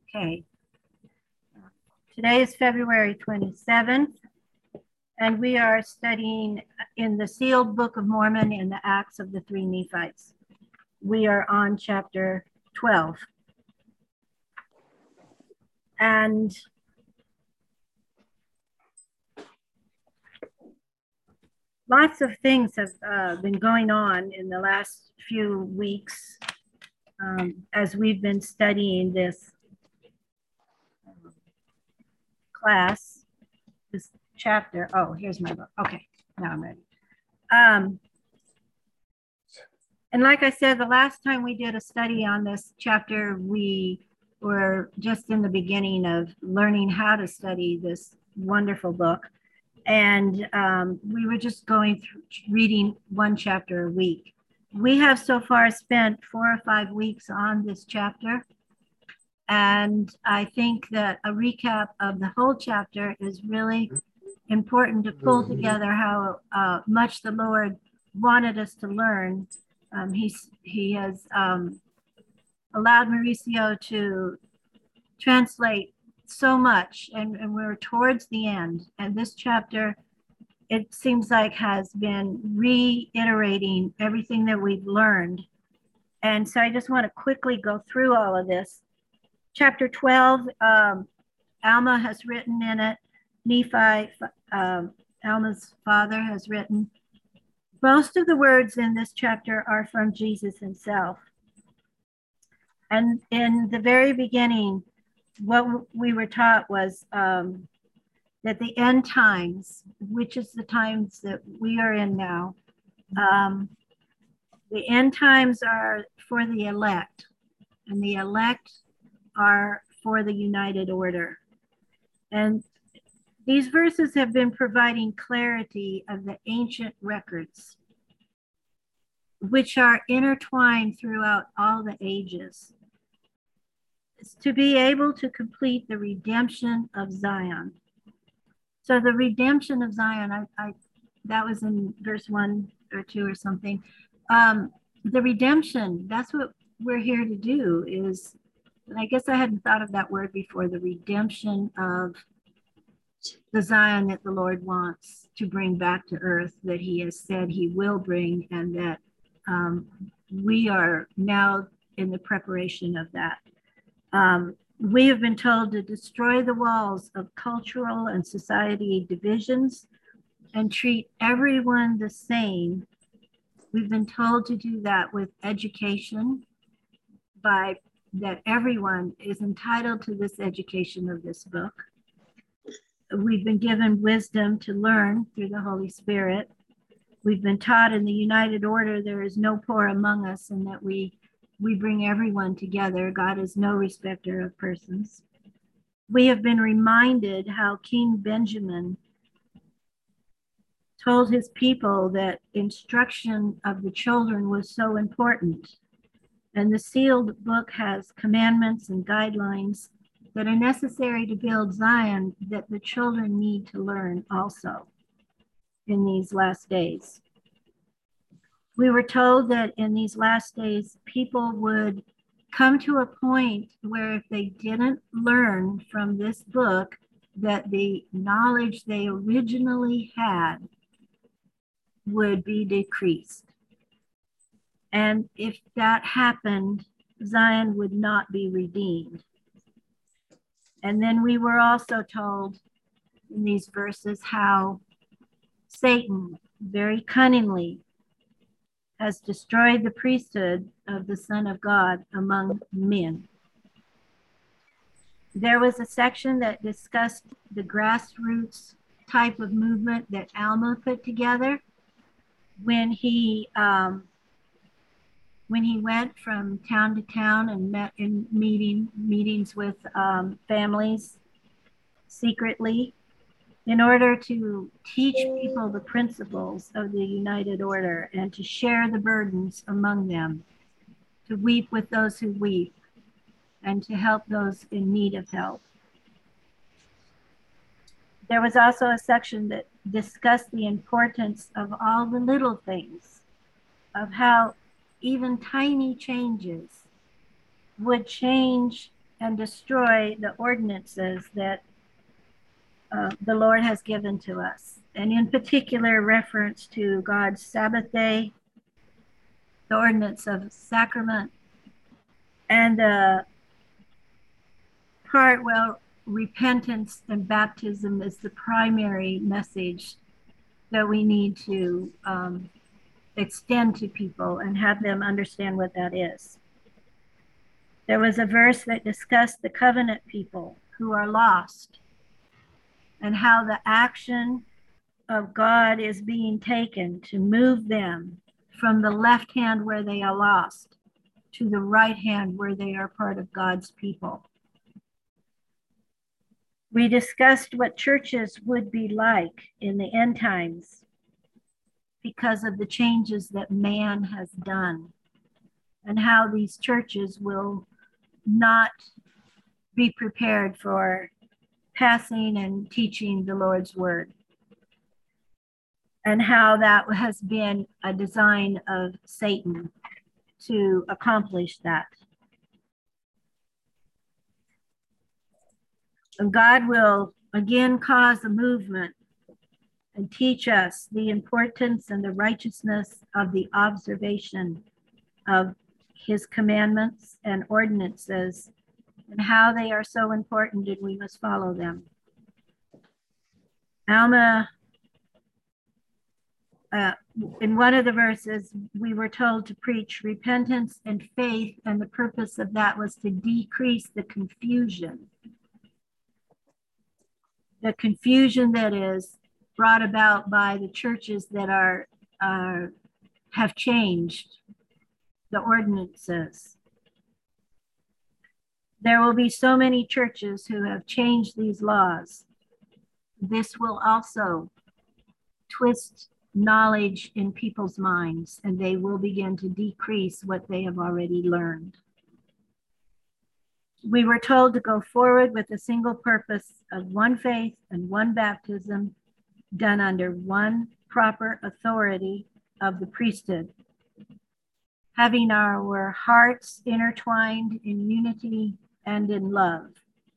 Okay. Today is February 27th, and we are studying in the sealed Book of Mormon in the Acts of the Three Nephites. We are on chapter 12. And lots of things have been going on in the last few weeks as we've been studying this class, this chapter. Oh, here's my book. Okay, now I'm ready. And like I said, the last time we did a study on this chapter, we were just in the beginning of learning how to study this wonderful book. And we were just going through reading one chapter a week. We have so far spent 4 or 5 weeks on this chapter. And I think that a recap of the whole chapter is really important to pull together how much the Lord wanted us to learn. He has allowed Mauricio to translate so much, and we're towards the end. And this chapter, it seems like, has been reiterating everything that we've learned. And so I just want to quickly go through all of this. Chapter 12, Alma has written in it. Nephi, Alma's father, has written. Most of the words in this chapter are from Jesus himself. And in the very beginning, what we were taught was that the end times, which is the times that we are in now, the end times are for the elect, and the elect are for the united order. And these verses have been providing clarity of the ancient records, which are intertwined throughout all the ages. It's to be able to complete the redemption of Zion. So the redemption of Zion, that was in verse 1 or 2 or something. The redemption, that's what we're here to do is, and I guess I hadn't thought of that word before, the redemption of the Zion that the Lord wants to bring back to earth, that he has said he will bring, and that we are now in the preparation of that. We have been told to destroy the walls of cultural and society divisions and treat everyone the same. We've been told to do that with education, by that everyone is entitled to this education of this book. We've been given wisdom to learn through the Holy Spirit. We've been taught in the united order there is no poor among us, and that we bring everyone together. God is no respecter of persons. We have been reminded how King Benjamin told his people that instruction of the children was so important. And the sealed book has commandments and guidelines that are necessary to build Zion that the children need to learn also in these last days. We were told that in these last days, people would come to a point where if they didn't learn from this book, that the knowledge they originally had would be decreased. And if that happened, Zion would not be redeemed. And then we were also told in these verses how Satan very cunningly has destroyed the priesthood of the Son of God among men. There was a section that discussed the grassroots type of movement that Alma put together when he went from town to town and met in meetings with families secretly, in order to teach people the principles of the united order and to share the burdens among them, to weep with those who weep, and to help those in need of help. There was also a section that discussed the importance of all the little things, of how even tiny changes would change and destroy the ordinances that the Lord has given to us. And in particular, reference to God's Sabbath day, the ordinance of sacrament, and the part where repentance and baptism is the primary message that we need to extend to people and have them understand what that is. There was a verse that discussed the covenant people who are lost and how the action of God is being taken to move them from the left hand where they are lost to the right hand where they are part of God's people. We discussed what churches would be like in the end times because of the changes that man has done, and how these churches will not be prepared for passing and teaching the Lord's word, and how that has been a design of Satan to accomplish that. And God will again cause a movement and teach us the importance and the righteousness of the observation of his commandments and ordinances, and how they are so important and we must follow them. Alma, in one of the verses, we were told to preach repentance and faith, and the purpose of that was to decrease the confusion. The confusion that is brought about by the churches that have changed the ordinances. There will be so many churches who have changed these laws. This will also twist knowledge in people's minds, and they will begin to decrease what they have already learned. We were told to go forward with a single purpose of one faith and one baptism done under one proper authority of the priesthood, having our hearts intertwined in unity and in love.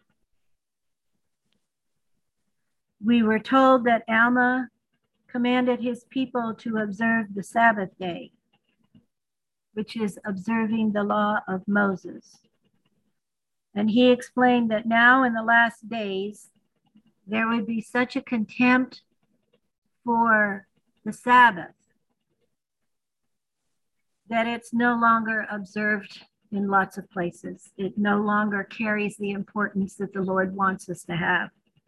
We were told that Alma commanded his people to observe the Sabbath day, which is observing the law of Moses. And he explained that now in the last days, there would be such a contempt for the Sabbath that it's no longer observed in lots of places. It no longer carries the importance that the Lord wants us to have.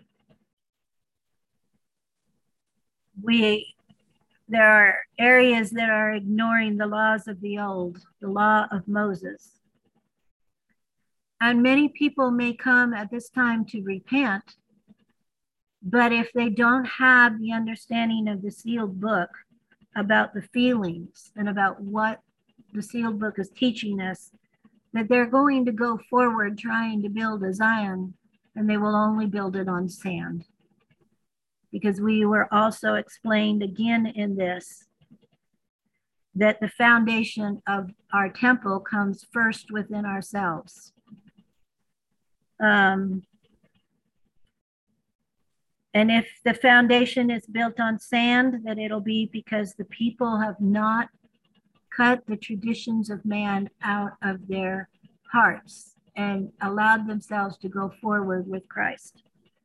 There are areas that are ignoring the laws of the old, the law of Moses. And many people may come at this time to repent, but if they don't have the understanding of the sealed book about the feelings and about what the sealed book is teaching us, that they're going to go forward trying to build a Zion, and they will only build it on sand. Because we were also explained again in this, that the foundation of our temple comes first within ourselves. And if the foundation is built on sand, that it'll be because the people have not cut the traditions of man out of their hearts and allowed themselves to go forward with Christ.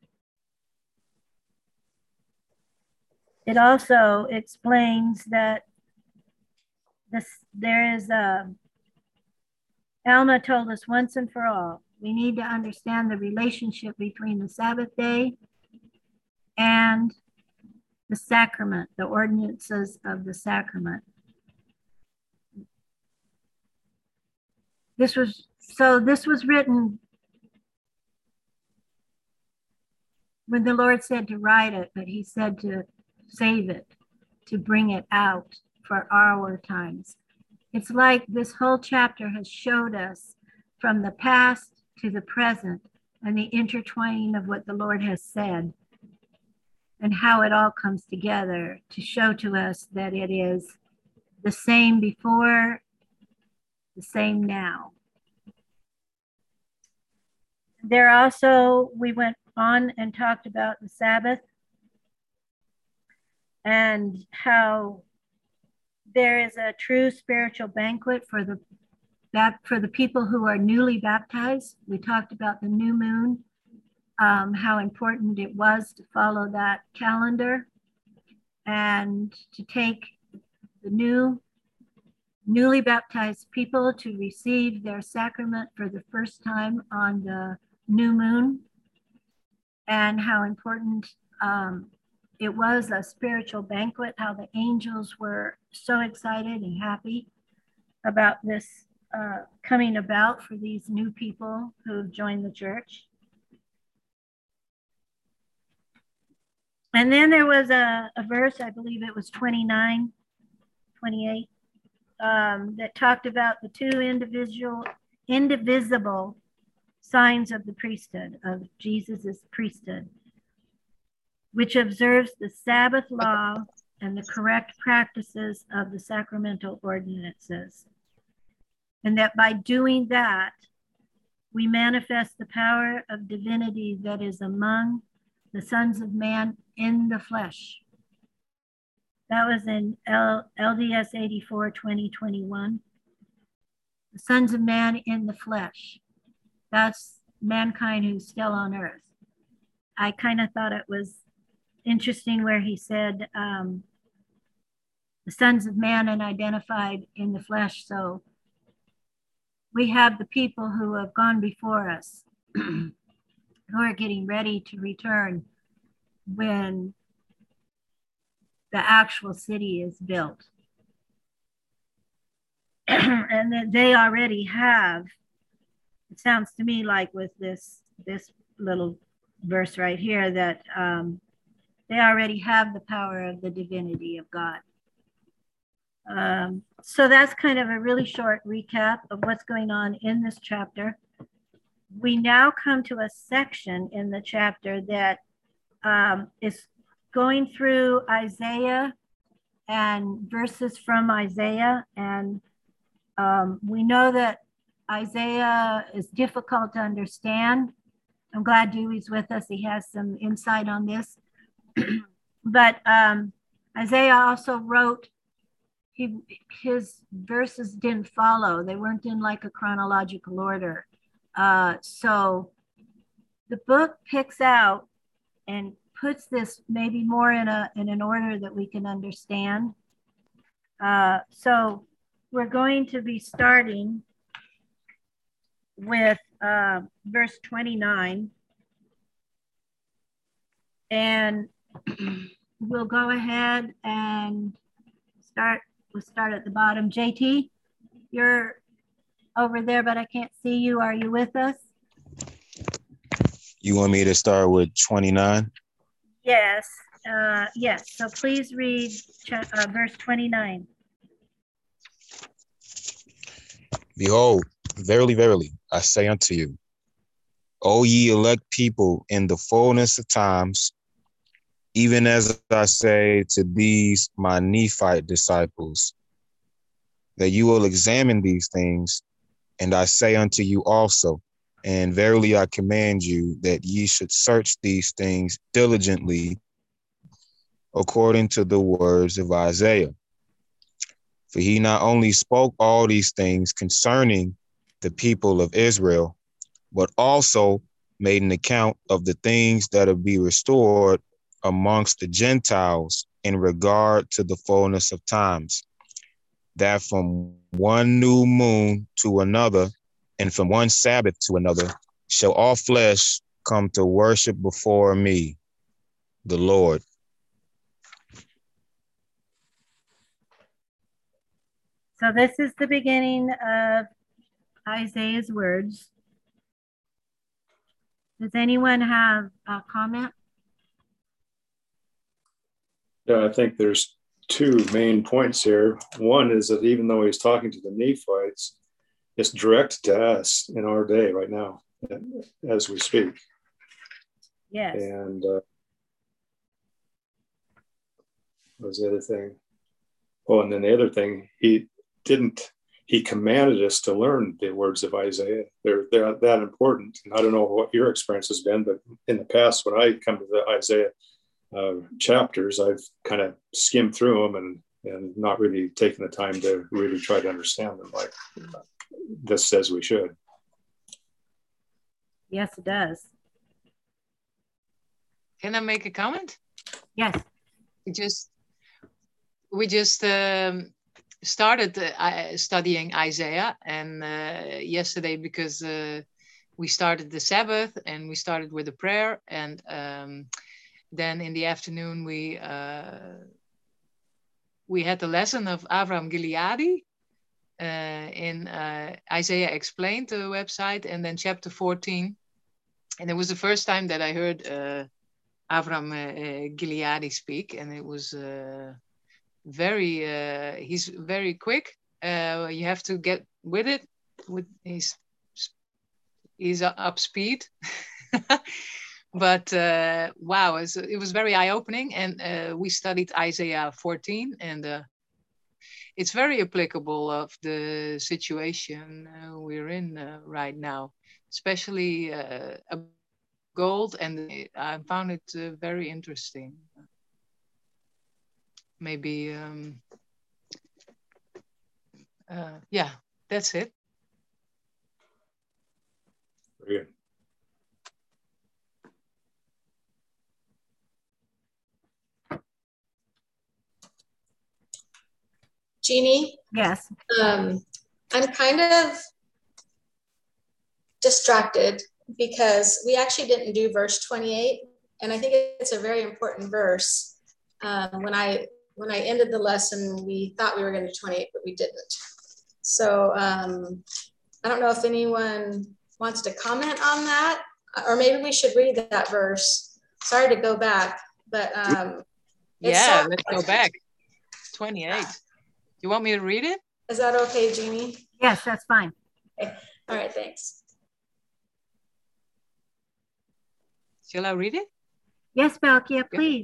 It also explains that Alma told us once and for all, we need to understand the relationship between the Sabbath day and the sacrament, the ordinances of the sacrament. This was written when the Lord said to write it, but he said to save it, to bring it out for our times. It's like this whole chapter has showed us from the past to the present and the intertwining of what the Lord has said and how it all comes together to show to us that it is the same before, the same now. There also, we went on and talked about the Sabbath and how there is a true spiritual banquet for the people who are newly baptized. We talked about the new moon, how important it was to follow that calendar and to take the newly baptized people to receive their sacrament for the first time on the new moon, and how important it was a spiritual banquet, how the angels were so excited and happy about this coming about for these new people who have joined the church. And then there was a verse, I believe it was 29, 28, that talked about the two indivisible signs of the priesthood, of Jesus's priesthood, which observes the Sabbath law and the correct practices of the sacramental ordinances. And that by doing that, we manifest the power of divinity that is among the sons of man in the flesh. That was in LDS 84, 2021. The sons of man in the flesh. That's mankind who's still on earth. I kind of thought it was interesting where he said the sons of man and identified in the flesh. So we have the people who have gone before us who are getting ready to return when the actual city is built. And that they already have, it sounds to me like with this little verse right here, that they already have the power of the divinity of God. So that's kind of a really short recap of what's going on in this chapter. We now come to a section in the chapter that is going through Isaiah and verses from Isaiah. And we know that Isaiah is difficult to understand. I'm glad Dewey's with us. He has some insight on this. But Isaiah also wrote, his verses didn't follow. They weren't in like a chronological order. So the book picks out and puts this maybe more in an order that we can understand. So we're going to be starting with verse 29. And we'll go ahead and start. We'll start at the bottom. JT, you're over there, but I can't see you. Are you with us? You want me to start with 29? Yes. Yes. So please read verse 29. Behold, verily, verily, I say unto you, O ye elect people in the fullness of times, even as I say to these my Nephite disciples, that you will examine these things, and I say unto you also, and verily I command you that ye should search these things diligently, according to the words of Isaiah. For he not only spoke all these things concerning the people of Israel, but also made an account of the things that will be restored amongst the Gentiles in regard to the fullness of times, that from one new moon to another, and from one Sabbath to another, shall all flesh come to worship before me, the Lord. So this is the beginning of Isaiah's words. Does anyone have a comment? Yeah, I think there's two main points here. One is that even though he's talking to the Nephites, it's directed to us in our day right now as we speak. Yes. And what was the other thing? Oh, and then the other thing, he he commanded us to learn the words of Isaiah. They're that important. And I don't know what your experience has been, but in the past, when I come to the Isaiah chapters, I've kind of skimmed through them and not really taken the time to really try to understand them like this says we should. Yes, it does. Can I make a comment? Yes. We just started studying Isaiah, and yesterday, because we started the Sabbath and we started with a prayer, and then in the afternoon we had the lesson of Avram Gileadi in Isaiah Explained, the website, and then chapter 14. And it was the first time that I heard Avram Gileadi speak, and it was he's very quick. You have to get with it. He's up speed. But wow, it was very eye-opening, and we studied Isaiah 14, and it's very applicable of the situation we're in right now, especially gold, and I found it very interesting. Maybe, yeah, that's it. Very good. Jeannie? Yes. I'm kind of distracted because we actually didn't do verse 28, and I think it's a very important verse. When I ended the lesson, we thought we were going to do 28, but we didn't. So I don't know if anyone wants to comment on that, or maybe we should read that verse. Sorry to go back, but yeah, let's go back. 28. You want me to read it? Is that okay, Jeannie? Yes, that's fine. Okay. All right, thanks. Shall I read it? Yes, Belkia, please.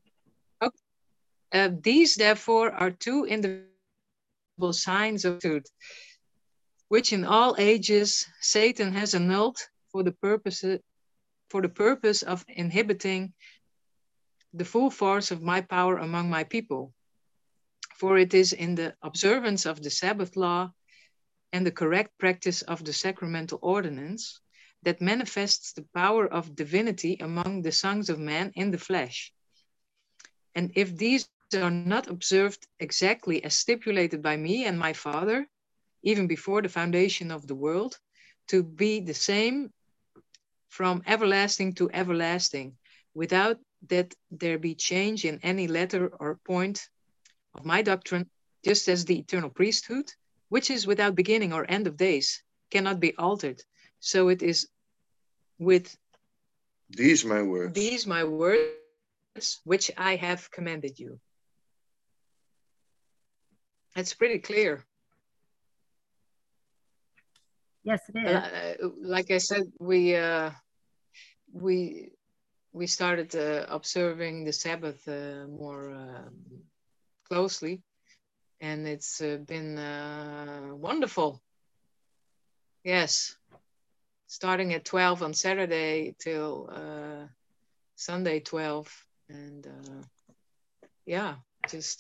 Okay. These, therefore, are two indivisible signs of truth, which in all ages Satan has annulled for the purpose of inhibiting the full force of my power among my people. For it is in the observance of the Sabbath law and the correct practice of the sacramental ordinance that manifests the power of divinity among the sons of man in the flesh. And if these are not observed exactly as stipulated by me and my Father, even before the foundation of the world, to be the same from everlasting to everlasting, without that there be change in any letter or point of my doctrine, just as the eternal priesthood, which is without beginning or end of days, cannot be altered. So it is with these my words, which I have commanded you. It's pretty clear. Yes, it is. Like I said, we started observing the Sabbath more closely, and it's been wonderful. Yes, starting at 12 on Saturday till Sunday 12, and yeah, just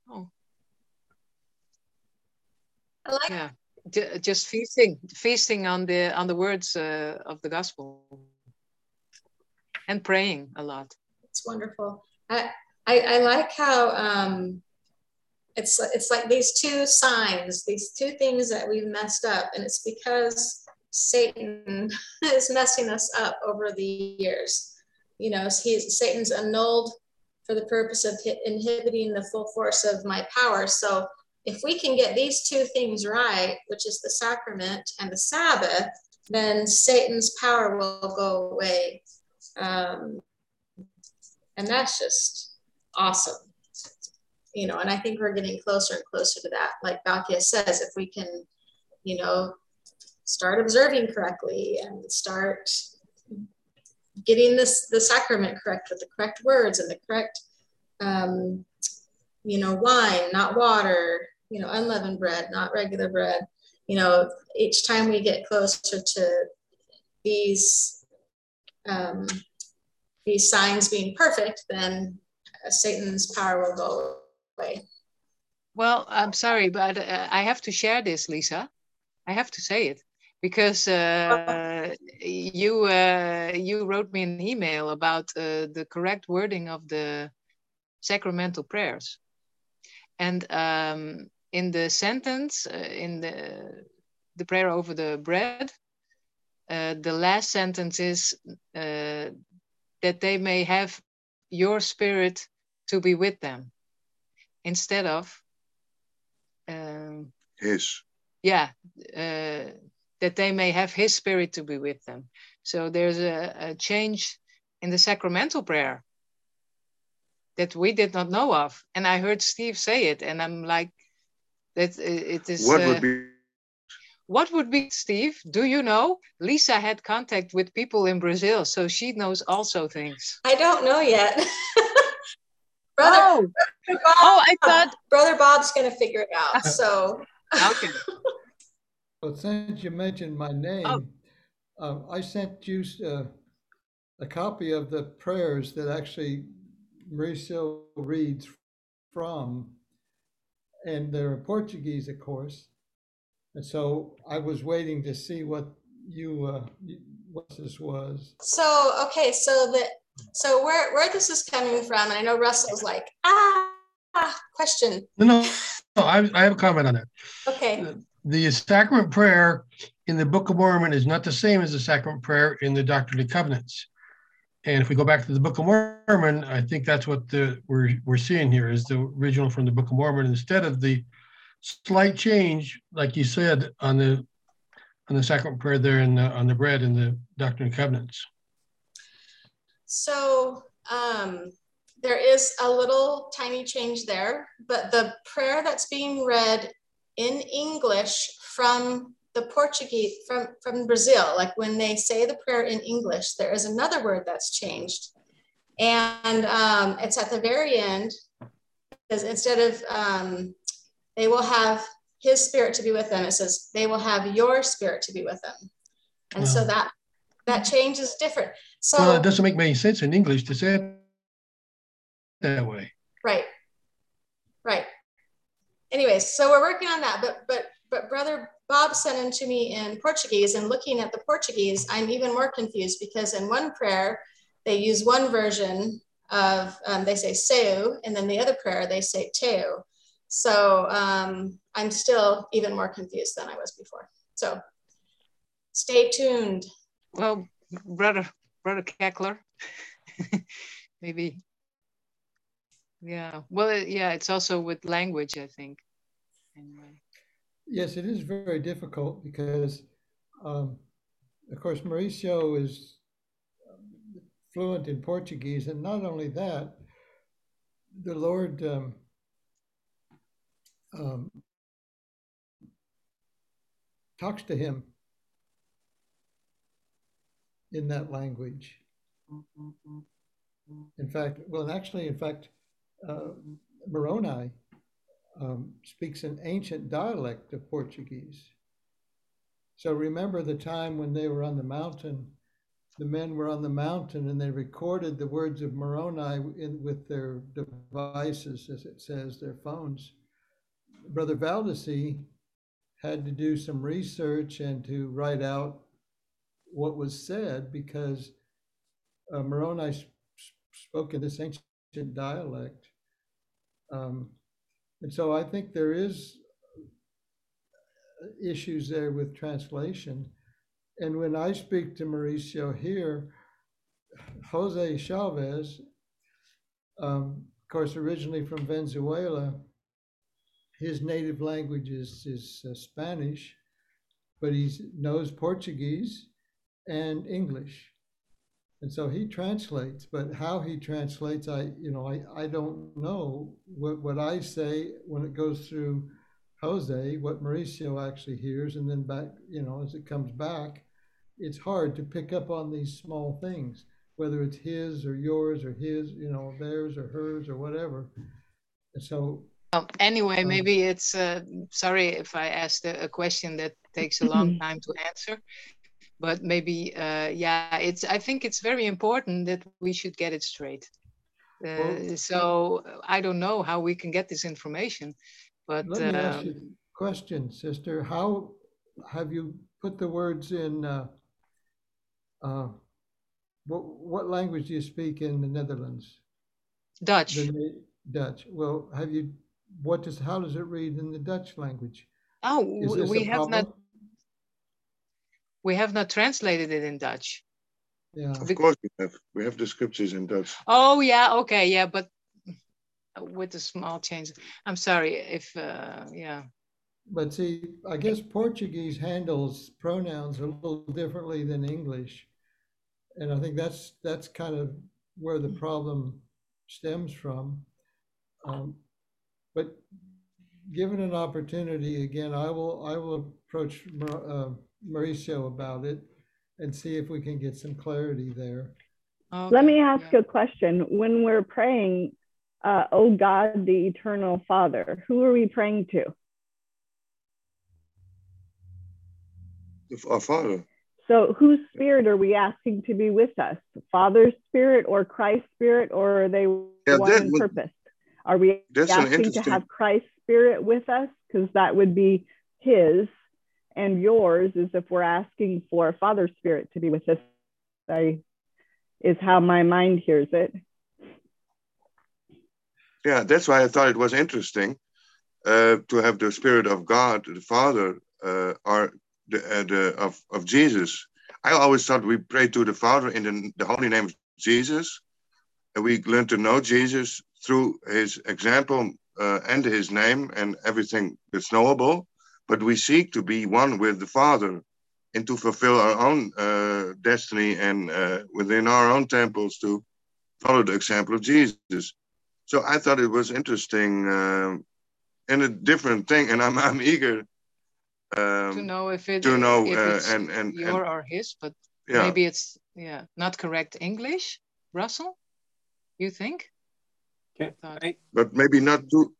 I like yeah, just feasting on the words of the gospel, and praying a lot. It's wonderful. I like how it's like these two signs, these two things that we've messed up, and it's because Satan is messing us up over the years. You know, Satan's annulled for the purpose of inhibiting the full force of my power. So if we can get these two things right, which is the sacrament and the Sabbath, then Satan's power will go away. And that's just awesome. You know, and I think we're getting closer and closer to that. Like Belkia says, if we can, you know, start observing correctly and start getting the sacrament correct with the correct words and the correct, you know, wine, not water, unleavened bread, not regular bread. Each time we get closer to these signs being perfect, then Satan's power will go away. Well, I'm sorry, but I have to share this, Lisa. I have to say it because you wrote me an email about the correct wording of the sacramental prayers, and in the sentence in the prayer over the bread, the last sentence is that they may have your spirit to be with them, instead of his. Yeah, that they may have his spirit to be with them. So there's a change in the sacramental prayer that we did not know of. And I heard Steve say it, and I'm like, that it is. What would be, Steve? Do you know? Lisa had contact with people in Brazil, so she knows also things. I don't know yet. Brother Bob, I thought Brother Bob's going to figure it out. So okay. Well, since you mentioned my name, I sent you a copy of the prayers that actually Mauricio reads from, and they're in Portuguese, of course. And so I was waiting to see what this was. So okay, so where this is coming from, and I know Russell's like question. No, I have a comment on that. Okay. The sacrament prayer in the Book of Mormon is not the same as the sacrament prayer in the Doctrine and Covenants. And if we go back to the Book of Mormon, I think that's what we're seeing here is the original from the Book of Mormon, instead of the slight change, like you said, on the sacrament prayer there on the bread in the Doctrine and Covenants. So there is a little tiny change there, but the prayer that's being read in English from the Portuguese, from Brazil, like when they say the prayer in English, there is another word that's changed. And it's at the very end, because instead of they will have his spirit to be with them, it says they will have your spirit to be with them. And so that change is different. So well, it doesn't make any sense in English to say it that way. Right. Anyways, so we're working on that, but Brother Bob sent them to me in Portuguese, and looking at the Portuguese, I'm even more confused, because in one prayer, they use one version of, they say seu, and then the other prayer, they say teu. So I'm still even more confused than I was before. So stay tuned. Well, Brother Keckler, maybe. Yeah, well, yeah, it's also with language, I think. Anyway. Yes, it is very difficult because, of course, Mauricio is fluent in Portuguese, and not only that, the Lord talks to him in that language. In fact, Moroni speaks an ancient dialect of Portuguese. So remember the time when they were on the mountain, the men were on the mountain and they recorded the words of Moroni with their devices, as it says, their phones. Brother Valdeci had to do some research and to write out what was said, because Moroni spoke in this ancient dialect. And so I think there is issues there with translation. And when I speak to Mauricio here, Jose Chavez, of course, originally from Venezuela, his native language is Spanish, but he knows Portuguese and English. And so he translates, but how he translates, I don't know. What I say when it goes through Jose, what Mauricio actually hears, and then back, as it comes back, it's hard to pick up on these small things, whether it's his or yours or his, theirs or hers or whatever. And so Anyway, maybe it's, sorry if I asked a question that takes a long time to answer, but maybe, yeah, I think it's very important that we should get it straight. So I don't know how we can get this information, but let me ask you a question, sister. How have you put the words in, what language do you speak in the Netherlands? Dutch. Dutch. Well, how does it read in the Dutch language? Oh, Is this we a problem? We have not translated it in Dutch. Yeah. Of course we have the scriptures in Dutch. Oh yeah, okay, yeah, but with a small change. I'm sorry if, yeah. But see, I guess Portuguese handles pronouns a little differently than English. And I think that's kind of where the problem stems from. But given an opportunity, again, I will approach Mauricio about it and see if we can get some clarity there. Okay, let me ask a question. When we're praying, oh God, the eternal Father, who are we praying to? Our Father. So whose spirit are we asking to be with us? Father's spirit or Christ's spirit, or are they one in purpose? Are we asking to have Christ's spirit with us? Because that would be his, and yours is if we're asking for Father's spirit to be with us. Is how my mind hears it. Yeah, that's why I thought it was interesting to have the Spirit of God, the Father, or of Jesus. I always thought we pray to the Father in the holy name of Jesus, and we learn to know Jesus through his example and his name and everything that's knowable. But we seek to be one with the Father and to fulfill our own destiny and within our own temples to follow the example of Jesus. So I thought it was interesting and a different thing, and I'm eager to know if it's your or his, but yeah. Maybe it's not correct English, Russell, you think? But maybe not too.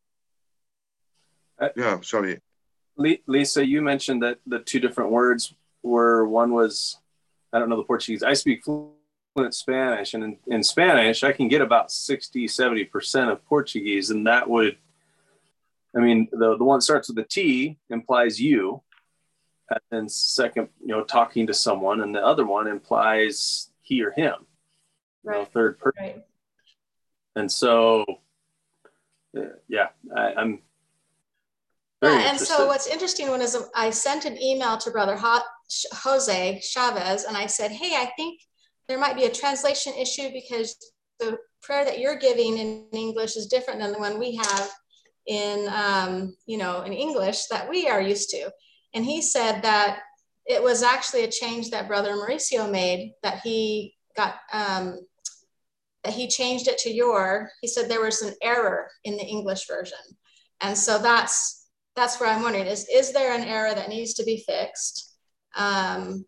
Sorry. Lisa, you mentioned that the two different words were, one was, I don't know the Portuguese. I speak fluent Spanish, and in Spanish, I can get about 60-70% of Portuguese, and that would, I mean, the one that starts with a T implies you, and then second, talking to someone, and the other one implies he or him, third person. Right. And so, I'm very interested. And so what's interesting is I sent an email to Brother Jose Chavez, and I said, hey, I think there might be a translation issue because the prayer that you're giving in English is different than the one we have in, in English that we are used to. And he said that it was actually a change that Brother Mauricio made, that he got, that he changed it to he said there was an error in the English version. And so that's where I'm wondering, is there an error that needs to be fixed? And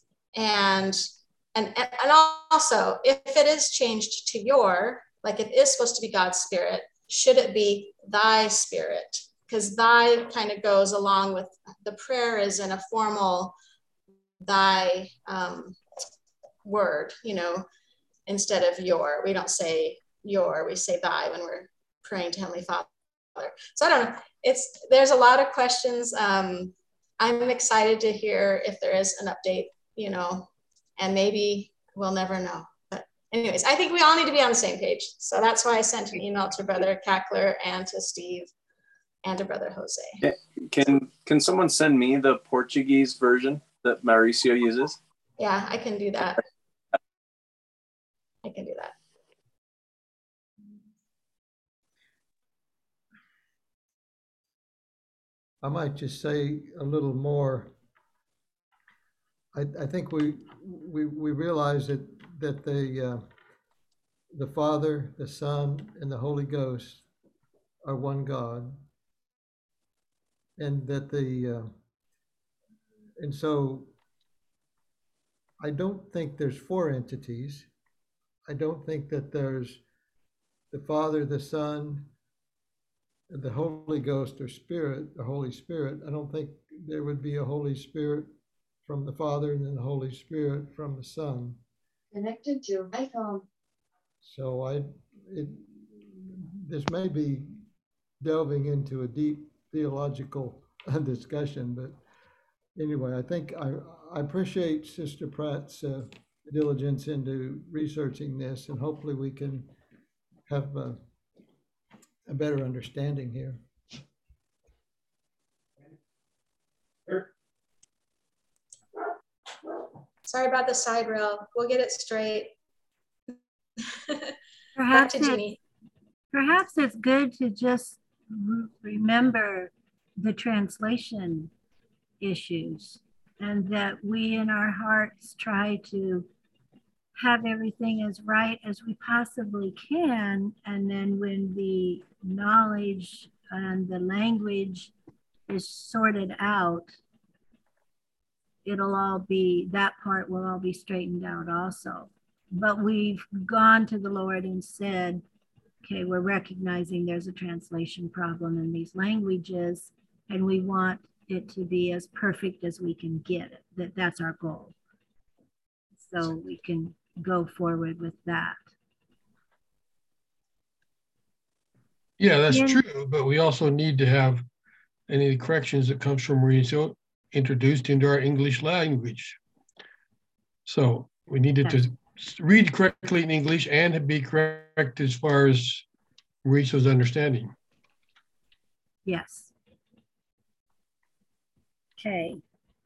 also, if it is changed to like it is supposed to be God's spirit, should it be thy spirit? Because thy kind of goes along with the prayer is in a formal thy word, instead of your. We don't say your, we say thy when we're praying to Heavenly Father. So I don't know. There's a lot of questions. I'm excited to hear if there is an update, and maybe we'll never know. But anyways, I think we all need to be on the same page. So that's why I sent an email to Brother Cackler and to Steve and to Brother Jose. Can someone send me the Portuguese version that Mauricio uses? Yeah, I can do that. I can do that. I might just say a little more. I think we realize that the Father, the Son, and the Holy Ghost are one God, and that and so I don't think there's four entities. I don't think that there's the Father, the Son, the Holy Ghost or Spirit, the Holy Spirit, I don't think there would be a Holy Spirit from the Father and then the Holy Spirit from the Son. Connected to iPhone. So this may be delving into a deep theological discussion, but anyway, I think I appreciate Sister Pratt's diligence into researching this, and hopefully we can have a better understanding here. Sorry about the side rail. We'll get it straight. Perhaps it's good to just remember the translation issues, and that we in our hearts try to have everything as right as we possibly can. And then when the knowledge and the language is sorted out, that part will all be straightened out also. But we've gone to the Lord and said, okay, we're recognizing there's a translation problem in these languages, and we want it to be as perfect as we can get it. That's our goal. So we can go forward with that. Yeah, that's true. But we also need to have any of the corrections that comes from Mauricio introduced into our English language. So we needed to read correctly in English and be correct as far as Mauricio's understanding. Yes. Okay.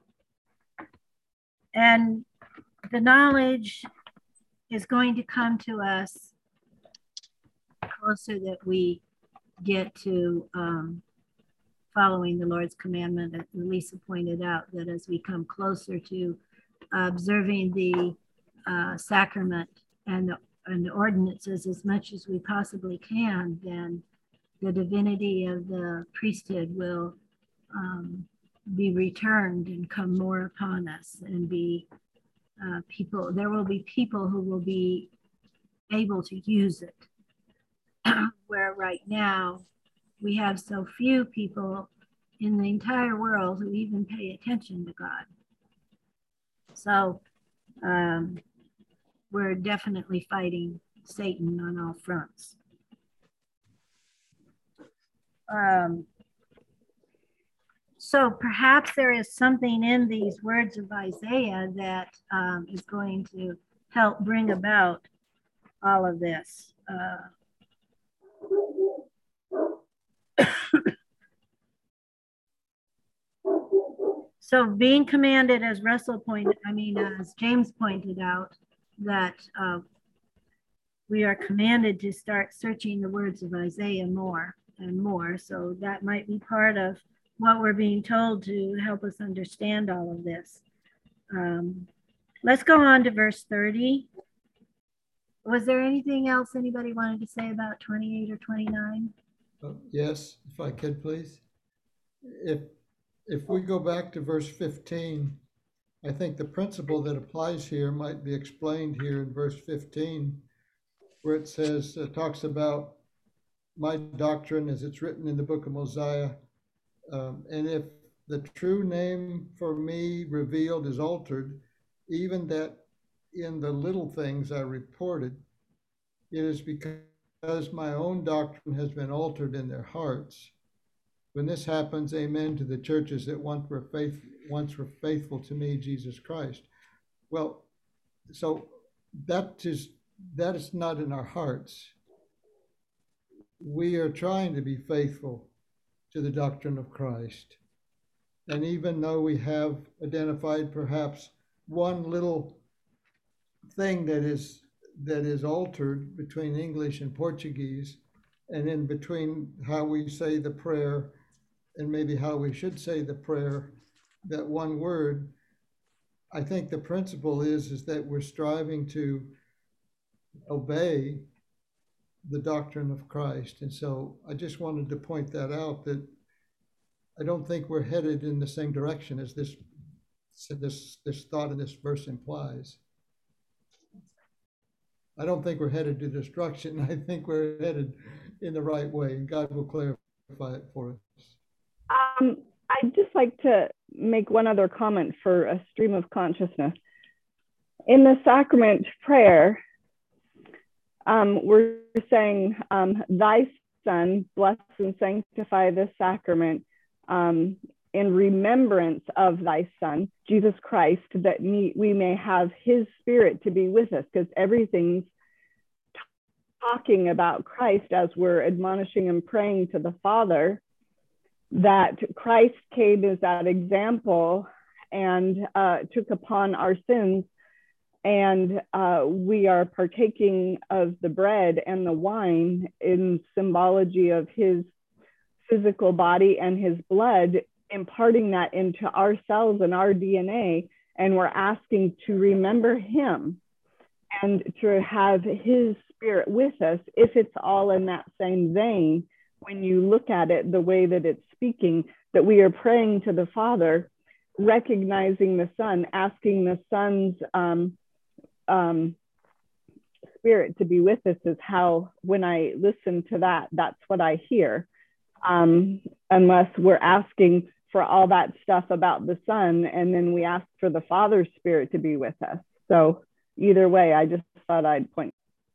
And the knowledge is going to come to us closer that we get to following the Lord's commandment, that Lisa pointed out, that as we come closer to observing the sacrament and the ordinances as much as we possibly can, then the divinity of the priesthood will be returned and come more upon us, and be there will be people who will be able to use it. Where right now we have so few people in the entire world who even pay attention to God. So we're definitely fighting Satan on all fronts. So perhaps there is something in these words of Isaiah that is going to help bring about all of this. So being commanded, as as James pointed out, that we are commanded to start searching the words of Isaiah more and more. So that might be part of what we're being told to help us understand all of this. Let's go on to verse 30. Was there anything else anybody wanted to say about 28 or 29? Yes, if I could, please. If we go back to verse 15, I think the principle that applies here might be explained here in verse 15, where it says, talks about my doctrine as it's written in the book of Mosiah. And if the true name for me revealed is altered, even that in the little things I reported, it is because my own doctrine has been altered in their hearts. When this happens, amen to the churches that once were faithful to me, Jesus Christ. Well, so that is not in our hearts. We are trying to be faithful to the doctrine of Christ. And even though we have identified perhaps one little thing that is altered between English and Portuguese, and in between how we say the prayer and maybe how we should say the prayer, that one word, I think the principle is that we're striving to obey the doctrine of Christ. And so I just wanted to point that out, that I don't think we're headed in the same direction as this thought in this verse implies. I don't think we're headed to destruction. I think we're headed in the right way, and God will clarify. it for us. I'd just like to make one other comment for a stream of consciousness. In the sacrament prayer, we're saying, thy Son, bless and sanctify this sacrament in remembrance of thy Son, Jesus Christ, that we may have his Spirit to be with us, because everything's talking about Christ as we're admonishing and praying to the Father, that Christ came as that example and took upon our sins. And we are partaking of the bread and the wine in symbology of his physical body and his blood, imparting that into our cells and our DNA. And we're asking to remember him and to have his Spirit with us, if it's all in that same vein. When you look at it the way that it's speaking, that we are praying to the Father, recognizing the Son, asking the Son's Spirit to be with us, is how, when I listen to that, that's what I hear. Unless we're asking for all that stuff about the Son, and then we ask for the Father's Spirit to be with us. So either way, I just thought I'd point.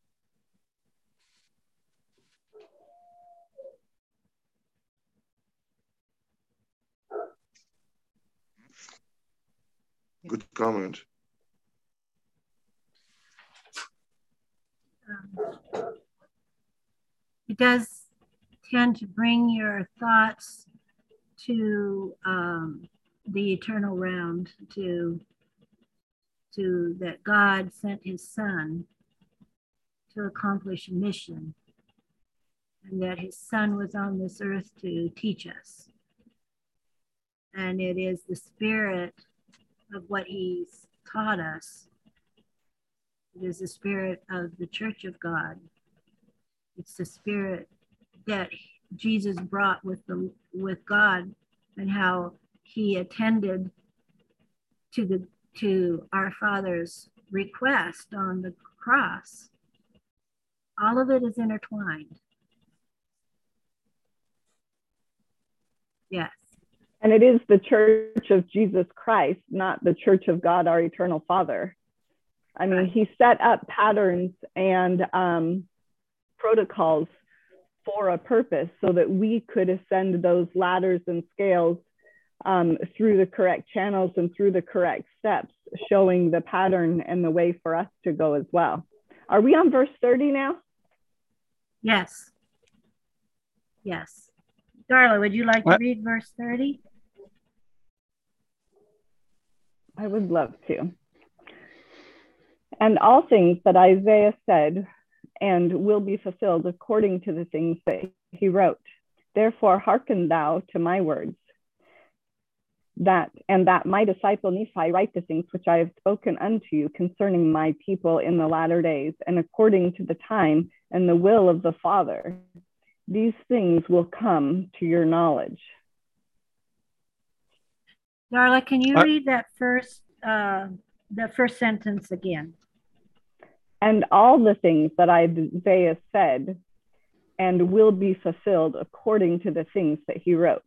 Good comment. It does tend to bring your thoughts to the eternal realm, to that God sent his Son to accomplish a mission, and that his Son was on this earth to teach us. And it is the Spirit of what he's taught us. It is the Spirit of the Church of God. It's the Spirit that Jesus brought with God, and how he attended to our Father's request on the cross. All of it is intertwined. Yes. And it is the Church of Jesus Christ, not the Church of God, our eternal Father. I mean, he set up patterns and protocols for a purpose, so that we could ascend those ladders and scales through the correct channels and through the correct steps, showing the pattern and the way for us to go as well. Are we on verse 30 now? Yes. Yes. Darla, would you like to read verse 30? I would love to. And all things that Isaiah said and will be fulfilled according to the things that he wrote. Therefore, hearken thou to my words, that my disciple Nephi write the things which I have spoken unto you concerning my people in the latter days, and according to the time and the will of the Father. These things will come to your knowledge. Darla, can you read that first sentence again? And all the things that Isaiah said and will be fulfilled according to the things that he wrote.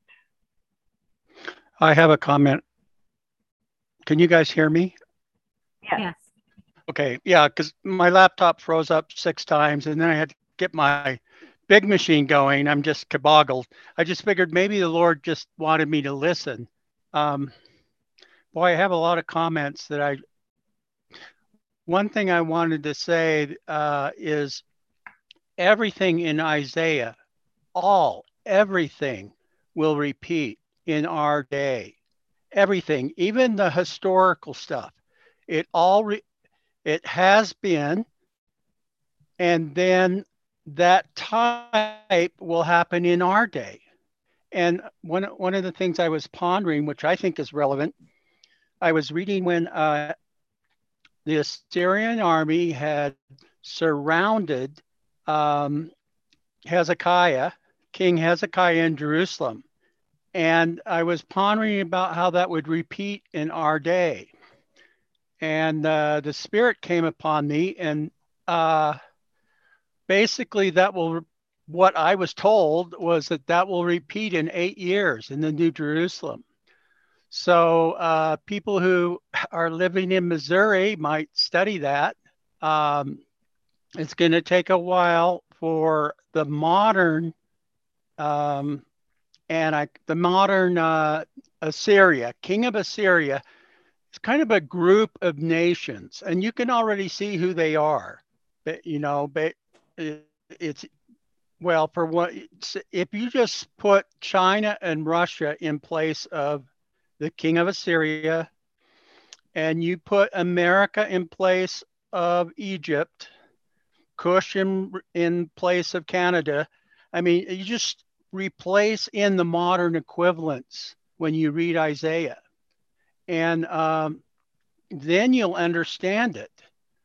I have a comment. Can you guys hear me? Yes. Okay, yeah, because my laptop froze up 6 times, and then I had to get my big machine going. I'm just boggled. I just figured maybe the Lord just wanted me to listen. Boy, I have a lot of comments that one thing I wanted to say is everything in Isaiah, everything will repeat in our day. Everything, even the historical stuff, it has been, and then that type will happen in our day. And one of the things I was pondering, which I think is relevant, I was reading when the Assyrian army had surrounded Hezekiah, King Hezekiah in Jerusalem. And I was pondering about how that would repeat in our day. And the Spirit came upon me, and basically that will what I was told was that will repeat in 8 years in the New Jerusalem. So people who are living in Missouri might study that. It's going to take a while for the modern Assyria, king of Assyria. It's kind of a group of nations, and you can already see who they are. But it's well, for what, if you just put China and Russia in place of the king of Assyria, and you put America in place of Egypt, Kush in place of Canada, I mean, you just replace in the modern equivalents when you read Isaiah. And then you'll understand it.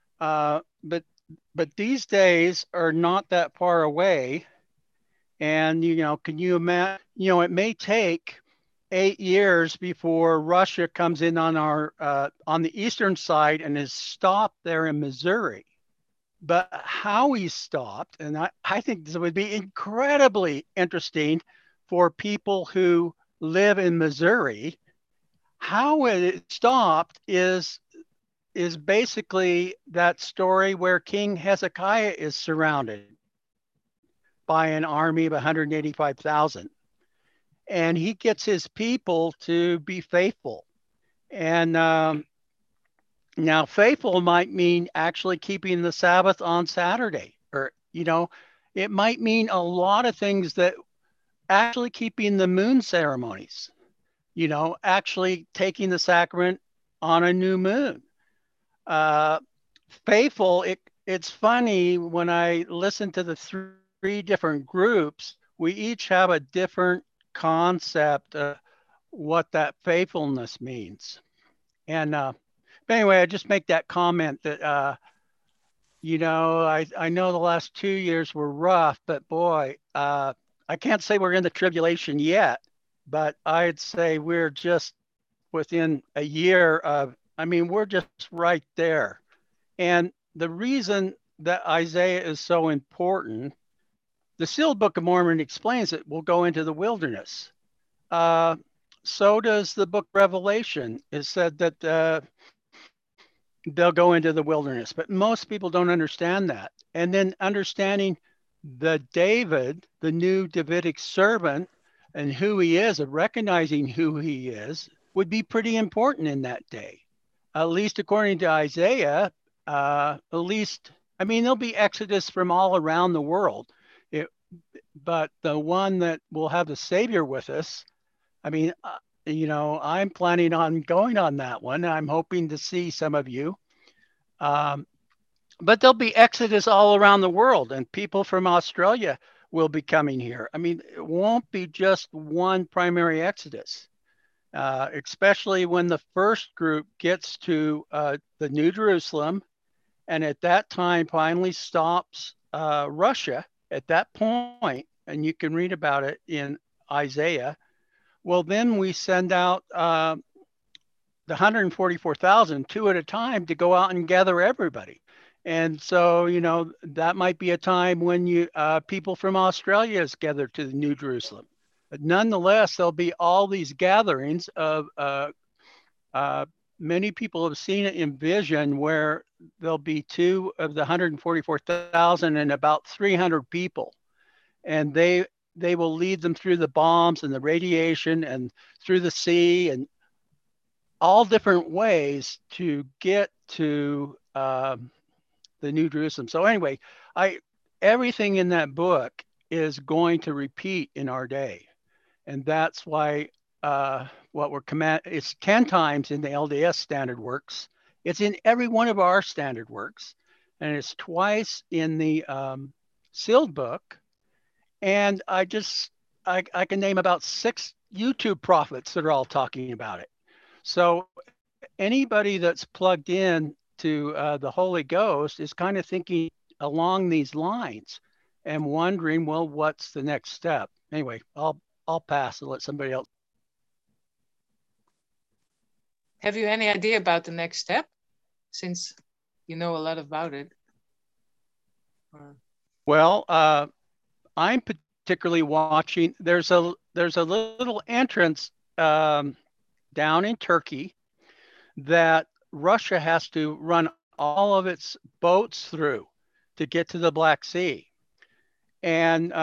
But these days are not that far away. And, can you imagine, it may take 8 years before Russia comes in on on the eastern side and is stopped there in Missouri. But how he's stopped, and I think this would be incredibly interesting for people who live in Missouri. How it stopped is basically that story where King Hezekiah is surrounded by an army of 185,000. And he gets his people to be faithful. And now faithful might mean actually keeping the Sabbath on Saturday, or, it might mean a lot of things, that actually keeping the moon ceremonies, actually taking the sacrament on a new moon. Faithful, it's funny when I listen to the three different groups, we each have a different concept of what that faithfulness means. And but anyway, I just make that comment that I know the last 2 years were rough, but boy, I can't say we're in the tribulation yet, but I'd say we're just within a year of, we're just right there. And the reason that Isaiah is so important, the sealed Book of Mormon explains it, we'll go into the wilderness. So does the book Revelation. It said that they'll go into the wilderness, but most people don't understand that. And then understanding the David, the new Davidic servant, and who he is, and recognizing who he is, would be pretty important in that day. At least according to Isaiah, there'll be exodus from all around the world. But the one that will have the Savior with us, I'm planning on going on that one. I'm hoping to see some of you. But there'll be exodus all around the world, and people from Australia will be coming here. It won't be just one primary exodus, especially when the first group gets to the New Jerusalem, and at that time finally stops Russia at that point, and you can read about it in Isaiah. Well, then we send out the 144,000, 2 at a time, to go out and gather everybody. And so, that might be a time when people from Australia is gathered to the New Jerusalem. But nonetheless, there'll be all these gatherings of many people have seen it in vision, where there'll be 2 of the 144,000 and about 300 people. And they will lead them through the bombs and the radiation and through the sea and all different ways to get to the New Jerusalem. So anyway, everything in that book is going to repeat in our day. And that's why what we're it's 10 times in the LDS standard works. It's in every one of our standard works. And it's twice in the sealed book. And I can name about 6 YouTube prophets that are all talking about it. So anybody that's plugged in to the Holy Ghost is kind of thinking along these lines and wondering, well, what's the next step? Anyway, I'll pass and let somebody else. Have you any idea about the next step, since you know a lot about it? Well, I'm particularly watching. There's a little entrance down in Turkey that Russia has to run all of its boats through to get to the Black Sea. And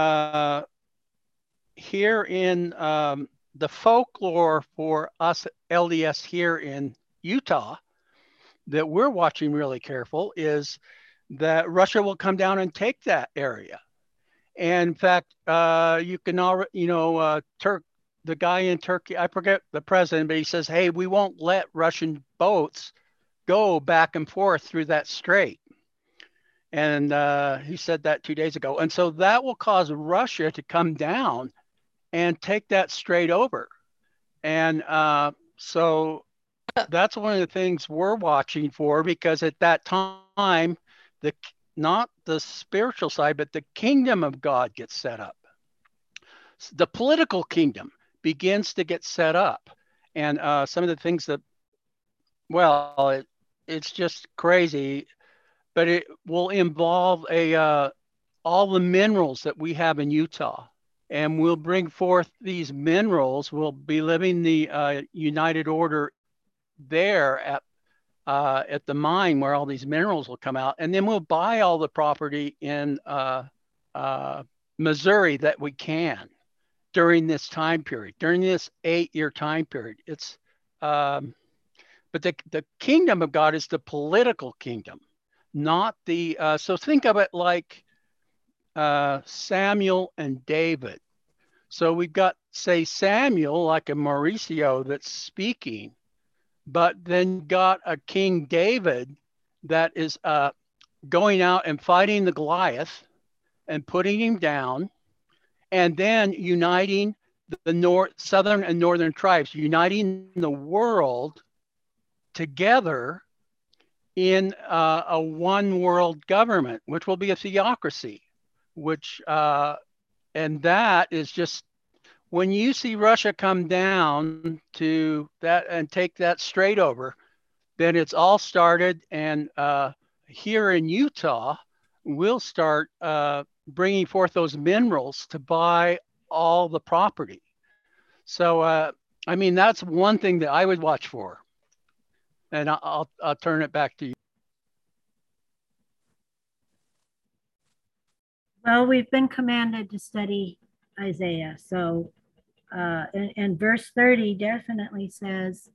here in the folklore for us LDS here in Utah that we're watching really careful is that Russia will come down and take that area. And in fact, you can already, the guy in Turkey, I forget the president, but he says, hey, we won't let Russian boats go back and forth through that strait. And he said that 2 days ago. And so that will cause Russia to come down and take that strait over. And so that's one of the things we're watching for, because at that time, not the spiritual side, but the kingdom of God gets set up. The political kingdom begins to get set up. And some of the things that, well, it's just crazy, but it will involve all the minerals that we have in Utah. And we'll bring forth these minerals. We'll be living the United Order there at the mine where all these minerals will come out. And then we'll buy all the property in Missouri that we can during this time period, during this 8-year time period. It's, but the kingdom of God is the political kingdom, not the, so think of it like Samuel and David. So we've got, say, Samuel, like a Mauricio that's speaking, but then got a King David that is going out and fighting the Goliath and putting him down, and then uniting the southern and northern tribes, uniting the world together in a one world government, which will be a theocracy, which, and that is just, when you see Russia come down to that and take that strait over, then it's all started. And here in Utah, we'll start bringing forth those minerals to buy all the property. So, I mean, that's one thing that I would watch for. And I'll turn it back to you. Well, we've been commanded to study Isaiah. So, and verse 30 definitely says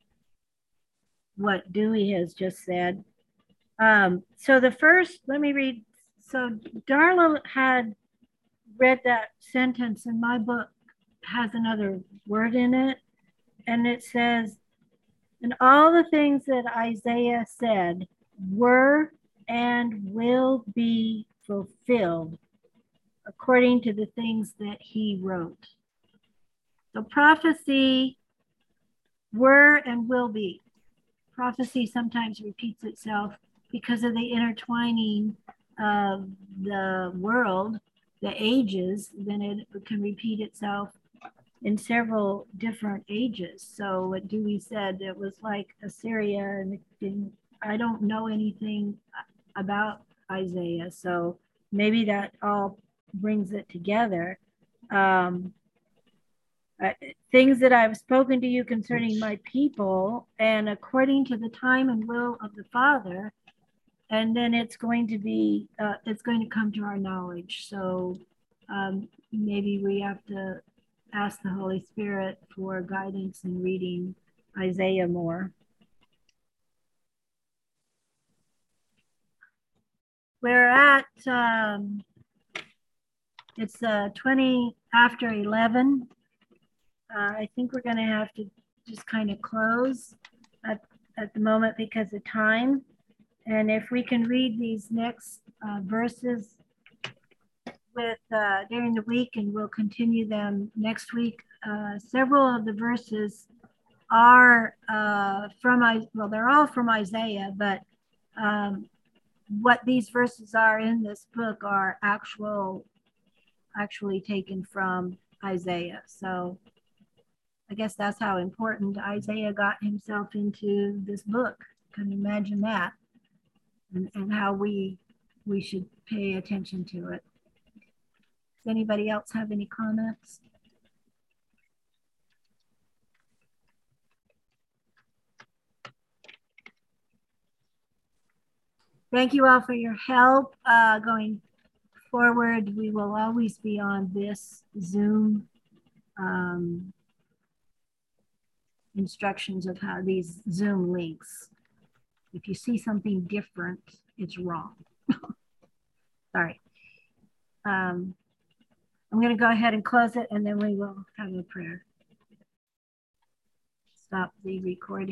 what Dewey has just said. So the first, let me read. So Darla had read that sentence, and my book has another word in it. And it says, and all the things that Isaiah said were and will be fulfilled according to the things that he wrote. So prophecy were and will be. Prophecy sometimes repeats itself because of the intertwining of the world, the ages, then it can repeat itself in several different ages. So what Dewey said, it was like Assyria, and I don't know anything about Isaiah, so maybe that all brings it together. Things that I've spoken to you concerning my people, and according to the time and will of the Father, and then it's going to be, it's going to come to our knowledge. So maybe we have to ask the Holy Spirit for guidance in reading Isaiah more. We're at, it's 20 after 11. I think we're going to have to just kind of close at the moment because of time. And if we can read these next verses with during the week, and we'll continue them next week. Several of the verses are well, they're all from Isaiah, but what these verses are in this book are actually taken from Isaiah. So I guess that's how important Isaiah got himself into this book. Can you imagine that? And how we should pay attention to it. Does anybody else have any comments? Thank you all for your help. Going forward, we will always be on this Zoom instructions of how these Zoom links. If you see something different, it's wrong. Sorry. I'm going to go ahead and close it, and then we will have a prayer. Stop the recording.